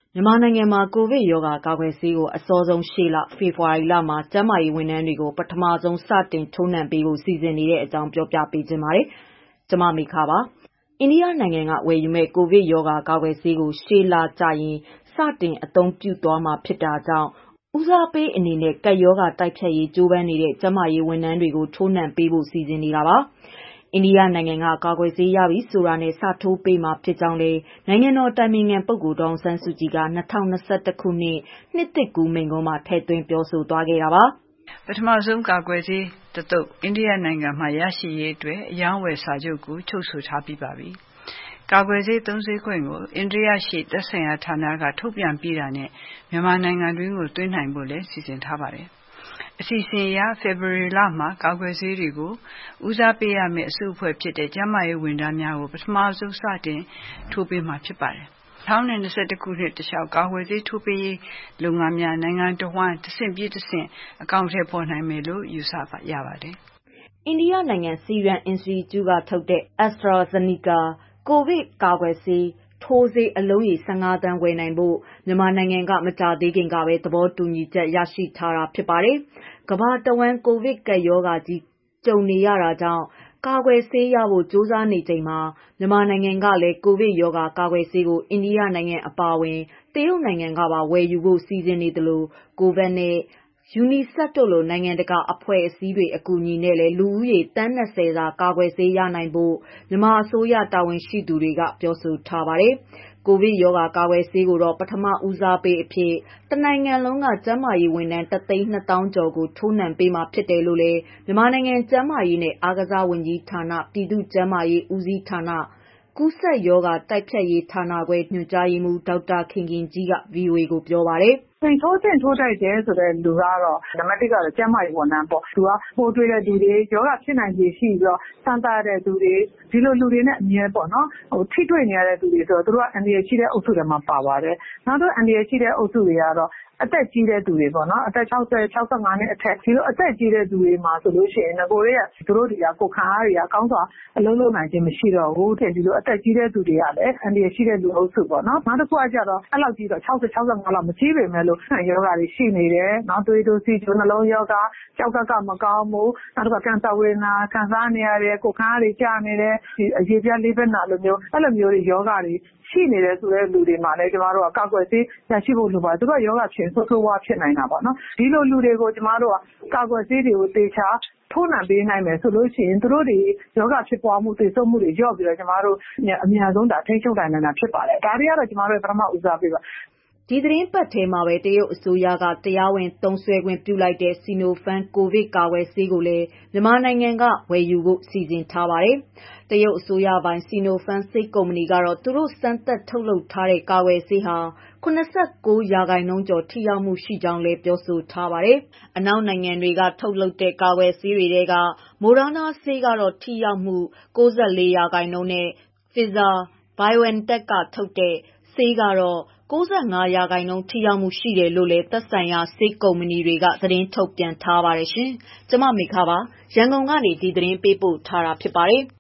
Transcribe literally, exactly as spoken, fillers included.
မြန်မာနိုင်ငံမှာကိုဗစ်ရောဂါကာကွယ်ဆေးကိုအစောဆုံးရှေ့လဖေဖော်ဝါရီလမှာကျန်းမာရေးဝန်ထမ်းတွေကိုပထမဆုံးစတင်ထိုးနှံပေးဖို့စီစဉ်နေတဲ့အကြောင်းပြောပြပေးခြင်းပါတယ်။ကျွန်မမိခပါ။အိန္ဒိယနိုင်ငံကဝယ်ယူမဲ့ကိုဗစ်ရောဂါကာကွယ်ဆေးကိုရှေ့လကျရင်စတင်အသုံးပြုသွားမှာဖြစ်တာကြောင့်ဦးစားပေးအနေနဲ့ကပ်ရောဂါတိုက်ဖျက်ရေးကြိုးပမ်းနေတဲ့ကျန်းမာရေးဝန်ထမ်းတွေကိုထိုးနှံပေးဖို့စီစဉ်နေတာပါ။အိန္ဒိယနိုင်ငံကကာကွယ်ဆေးရပြီဆိုတာနဲ့စထိုးပေးမှာဖြစ်ကြောင်းလေနိုင်ငံတော်တိုင်ပင်ခံပုဂ္ဂိုလ်ဒေါအောင်ဆန်းစုကြည်က၂၀၂၁ခုနှစ်နှစ်သစ်ကူးမိန့်ခွန်းမှာထည့်သွင်းပြောဆိုသွားခဲ့တာပါပထမဆုံးကာကွယ်ဆေးတစ်သုတ်အိန္ဒိယနိုင်ငံမှာရရှိရေးအတွက်အယောင်းဝယ်စာချုပ်ကိုချုပ်ဆိုထားပြီးပါပြီ။ကာကွယ်ဆေးသုံးစွဲခွင့်ကိုအိန္ဒိယရှိသက်ဆိုင်ရာဌာနကထုတ်ပြန်ပြီးတာနဲ့မြန်မာနိုင်ငံတွင်းကိုသွင်းနိုင်ဖို့လည်းစီစဉ်ထားပါတယ်။အစီအစဉ်အရဖေဖော်ဝါရီလမှာကာကွယ်ဆေးတွေကိုဦးစားပေးရမယ့်အစုအဖွဲ့ဖြစ်တဲ့ကျန်းမာရေးဝန်ထမ်းများကိုပထမဆုံးစတင်ထိုးပေးမှာဖြစ်ပါတယ်။၂၀၂၁ခုနှစ်တခြားကာကွယ်ဆေးထိုးပေးရေးလုပ်ငန်းများနိုင်ငံတော်ဝန်တဆင့်ပြည့်တဆင့်အကောင့်ထဲပေါ်နိုင်မယ်လို့ယူဆပါရပါတယ်။အိန္ဒိယနိုင်ငံစီရမ်အင်စတီကျူကထုတ်တဲ့ AstraZeneca ကိုဗစ်ကာကွယ်ဆေးထိုးဆေးအလုံးရေ၁၅သန်းဝယ်နိုင်ဖို့မြန်မာနိုင်ငံကမကြာသေးခင်ကပဲသဘောတူညီချက်ရရှိထားတာဖြစ်ပါတယ်။ကမ္ဘာတဝန်းကိုဗစ်ကပ်ရောဂါကြီးကြုံနေရတာကြောင့်ကာကွယ်ဆေးရဖို့ကြိုးစားနေချိန်မှာမြန်မာနိုင်ငံကလည်းကိုဗစ်ရောဂါကာကွယ်ဆေးကိုအိန္ဒိယနိုင်ငံအပါအဝင်တရုတ်နိုင်ငံကပါဝယ်ယူဖို့စီစဉ်နေတယ်လို့ကိုဗစ်နဲ့ယူနီဆက်တို့လိုနိုင်ငံတကာအဖွဲ့အစည်းတွေအကူအညီနဲ့လည်းလူဦးရေတန်း၂၀စာကာကွယ်ဆေးရနိုင်ဖို့မြန်မာအစိုးရတာဝန်ရှိသူတွေကပြောဆိုထားပါတယ်။ကိုဗစ်ရောဂါကာကွယ်ဆေးကိုတော့ပထမဦးစားပေးအဖြစ်တနိုင်ငံလုံးကကျန်းမာရေးဝန်ထမ်းတသိန်းနှစ်သောင်းကျော်ကိုထိုးနှံပေးမှာဖြစ်တယ်လို့လည်းမြန်မာနိုင်ငံကျန်းမာရေးနဲ့အားကစားဝန်ကြီးဌာနပြည်သူ့ကျန်းမာရေးဦးစီးဌာနကူးစက်ရောဂါတိုက်ဖျက်ရေးဌာနခွဲညွှန်ကြားရေးမှူးဒေါက်တာခင်ခင်ကြီးက ဗွီအိုအေကိုပြောပါတယ်။ထိုးသင့်ထိုးထိုက်တယ်ဆိုတဲ့လူကတော့နံပါတ်တစ်ကတော့ကျန်းမာရေးဝန်ထမ်းပေါ့သူကပိုးတွေ့တဲ့လူတွေယောဂဖြစ်နိုင်ခြေရှိပြီးတော့စမ်းသပ်တဲ့သူတွေဒီလိုလူတွေနဲ့အမြဲပေါ့နော်ဟိုထိတွေ့နေရတဲ့သူတွေဆိုတော့သူတို့ကအန်ဒီရရှိတဲ့အုပ်စုတွေမှာပါပါတယ်နောက်တော့အန်ဒီရရှိတဲ့အုပ်စုတွေကတော့အသက်ကြီးတဲ့သူတွေပေါ့နော်အသက်၆၀ ၆၅နှစ်အထက်ဒီလိုအသက်ကြီးတဲ့သူတွေမှာဆိုလို့ရှိရင်ငကိုတွေကသူတို့တွေကကိုခံအားတွေကကောင်းစွာအလုံးလုံးနိုင်ခြင်းမရှိတော့ဘူးတဲ့ဒီလိုအသက်ကြီးတဲ့သူတွေကလည်းအန်ဒီရရှိတဲ့လူအုပ်စုပေါ့နော်နောက်တစ်ခုကကြတော့အဲ့လောက်ကြီးတော့၆၀ ၆၅လောက်မကြီးပေမဲ့လို့ဆန်ယောဂါတွေရှိနေတယ်နောက်သွေးတိုးစီချိုနှလုံးယောဂါကြောက်ကကမကောင်းမှုနောက်တစ်ခါကန်ဆာဝေဒနာခံစားနေရတယ်ကိုခံအားတွေကျနေတယ်ဒီအရေးပြလေးဘက်နာလိုမျိုးအဲ့လိုမျိုးတွေယောဂါတွေရှိနေတယ်ဆိုတဲ့လူတွေမှာလည်းကျမတို့ကကောက်ွယ်ဆေးရရှိဖို့လိုပါတယ်သူတို့ယောဂဖြစ်ဆိုးဆိုးဝါးဖြစ်နိုင်တာပေါ့နော်ဒီလိုလူတွေကိုကျမတို့ကကောက်ွယ်ဆေးတွေကိုတေချာထိုးနှံပေးနိုင်မယ်ဆိုလို့ရှိရင်သူတို့တွေယောဂဖြစ်ပွားမှုသေဆုံးမှုတွေလျော့ပြီးတော့ကျမတို့အများဆုံးဒါထိန်းချုပ်နိုင်တာဖြစ်ပါတယ်ဒါတွေကတော့ကျမတို့ပထမဦးစားပေးပါဒီသတင်းပတ်ထဲမှာပဲတရုတ်အစိုးရကတရားဝင်သုံးစွဲခွင့်ပြုလိုက်တဲ့စီနိုဖန်ကိုဗစ်ကာကွယ်ဆေးကိုလည်းမြန်မာနိုင်ငံကဝယ်ယူဖို့စီစဉ်ထားပါတယ်။တရုတ်အစိုးရပိုင်စီနိုဖန်ဆေးကုမ္ပဏီကတော့သူတို့စမ်းသပ်ထုတ်လုပ်ထားတဲ့ကာကွယ်ဆေးဟာ၇၉ရာခိုင်နှုန်းကျော်ထိရောက်မှုရှိကြောင်းလည်းပြောဆိုထားပါတယ်။အနောက်နိုင်ငံတွေကထုတ်လုပ်တဲ့ကာကွယ်ဆေးတွေထဲကမိုဒါနာဆေးကတော့ထိရောက်မှု၉၄ရာခိုင်နှုန်းနဲ့ Pfizer BioNTech ကထုတ်တဲ့ဆေးကတော့၉၅ရာခိုင်နှုန်းထိရောက်မှုရှိတယ်လို့လည်းသက်ဆိုင်ရာဆေးကုမ္ပဏီတွေကသတင်းထုတ်ပြန်ထားပါတယ်ရှင်။ကျွန်မမေခပါရန်ကုန်ကနေဒီသတင်းပေးပို့ထားတာဖြစ်ပါတယ်။